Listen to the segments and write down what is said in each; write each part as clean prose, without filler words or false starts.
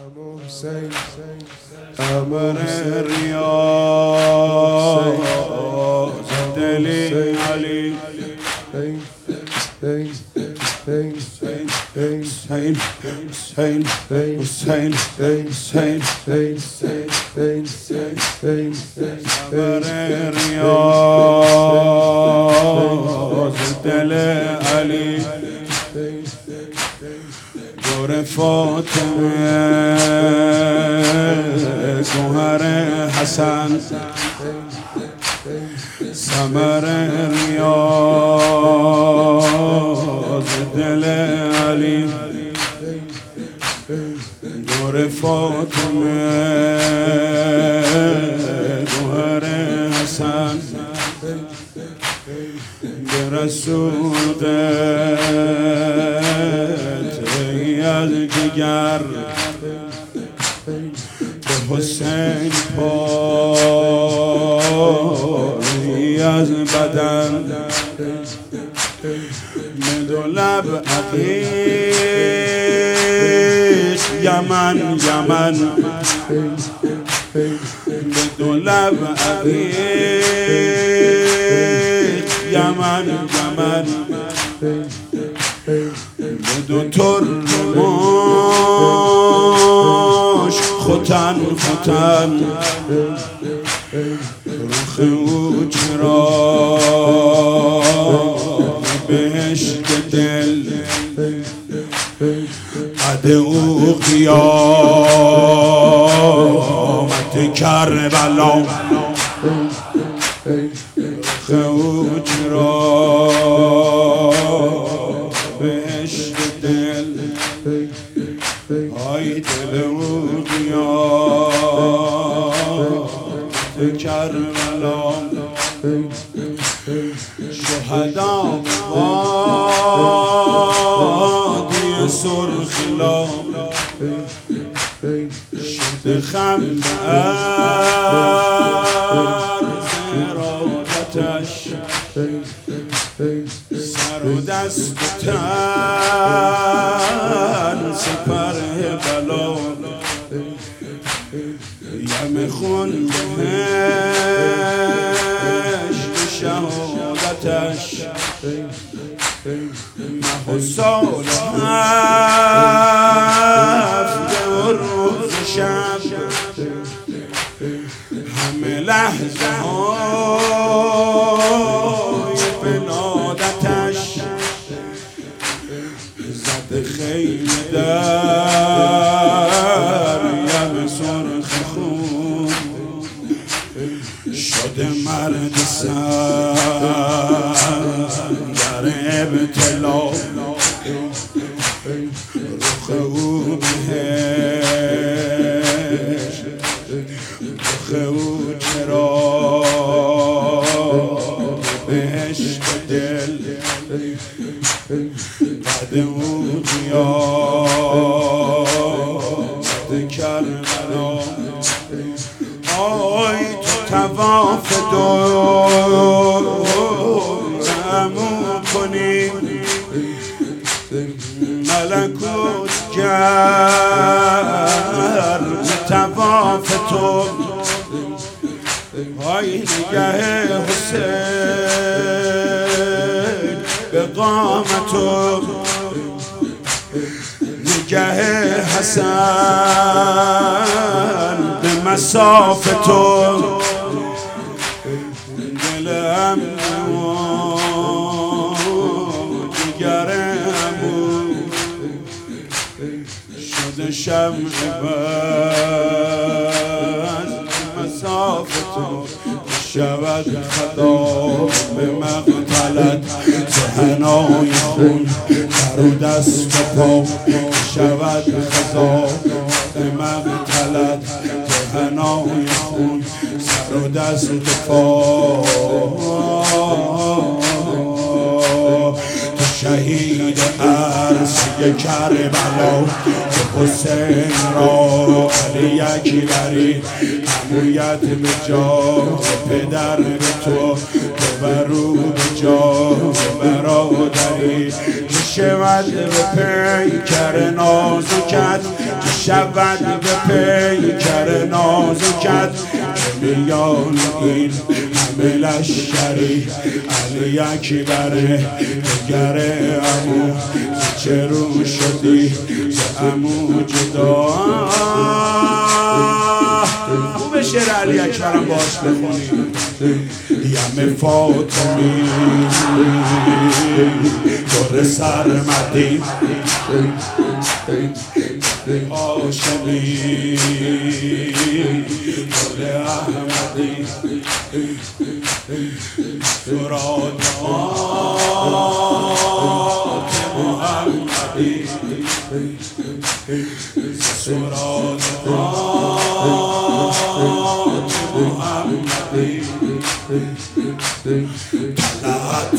قمر ریاض دلی علی حسین حسین حسین حسین قمر ریاض دل علی دور فاطمه گوهر حسن ثمر ریاض دل علی دور فاطمه گوهر حسن به رسول قطعی از جگر به حسین پایی از بدن به دو لب عقیق یمن یمن به دو لب عقیق یمن یمن به دو ترماش ختن ختن رخ او چرا بهشت دل قد او قیامت کربلا رخ او چرا بهشت دل های دل او قیامت کربلا شهدا وادی سرخلا شد خم عرض ارادتش سر و دست تن سپر بلا یم خون بهشت شهادتش مه و سال هفته و روز شب همه لحظه های بلادتش زد خیمه در یم سرخ خون شده مرد سر در ابتلا رخ او بهشت رخ او چرا بهشت دل بعد او قیامت کربلا آی تو طواف دورمون کنی ملکوت گرم طواف تو آی نگه حسین به قامت تو نگه حسن به مصاف تو دلم دیگر همون شده شمع بز مصاف تو شود خدا به مقتلت دهنای خون در و دست پا شود خدا به مقتلت دهنای خون سر و دست پا تو شهید عرصه کربلا که حسین را علی اکبری حمایت به جاه پدر به تو برو به جاه برادری شود به پیکر نازکت که شود به پیکر نازکت که میان این همه لشکری علی اکبره نگره عمو چه رو شدی ز عمو جدا خوب شعر علی اکبرم باش بخونی یم فاطمی دور سرمدی آشمی دور احمدی سرات محمدی سرات محمدی طلعت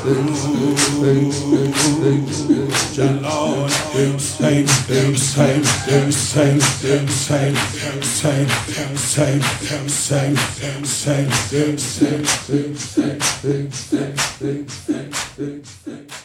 جلال حسین حسین حسین حسین حسین حسین حسین حسین حسین